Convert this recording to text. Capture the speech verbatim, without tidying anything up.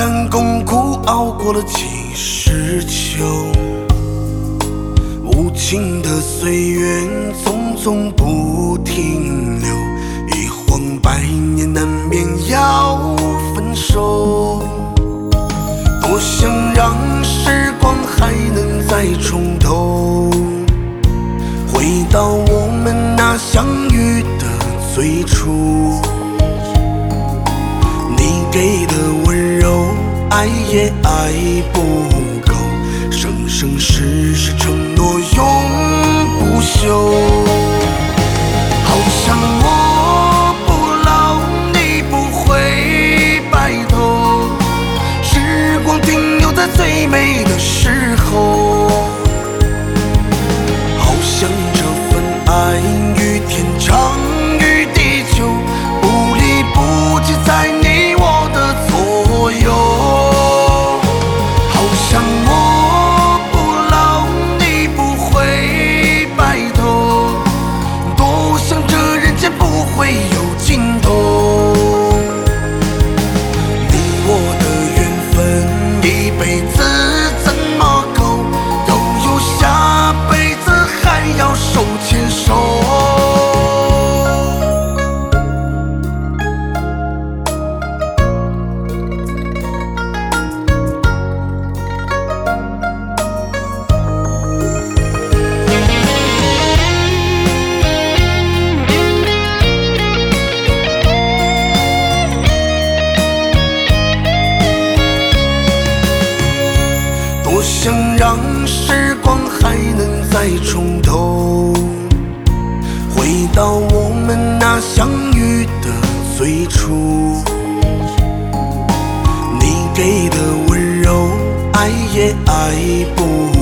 甘共苦熬过了几十秋，无情的岁月匆匆不停留，一晃百年难免要分手。多想让时光还能再重头，回到我们那相遇的最初。你给的温柔，爱也爱不够，生生世世承诺永不朽。好像我不老，你不会白头，时光停留在最美的时候。好像这份爱与天长与地久，不离不弃在你我的左右。好像我不老，你不会白头，多想这人间不会有尽头。你我的缘分一辈子怎么够，都有下辈子还要手牵手。多想让时光还能再重头，回到我们那相遇的最初。你给的温柔，爱也爱不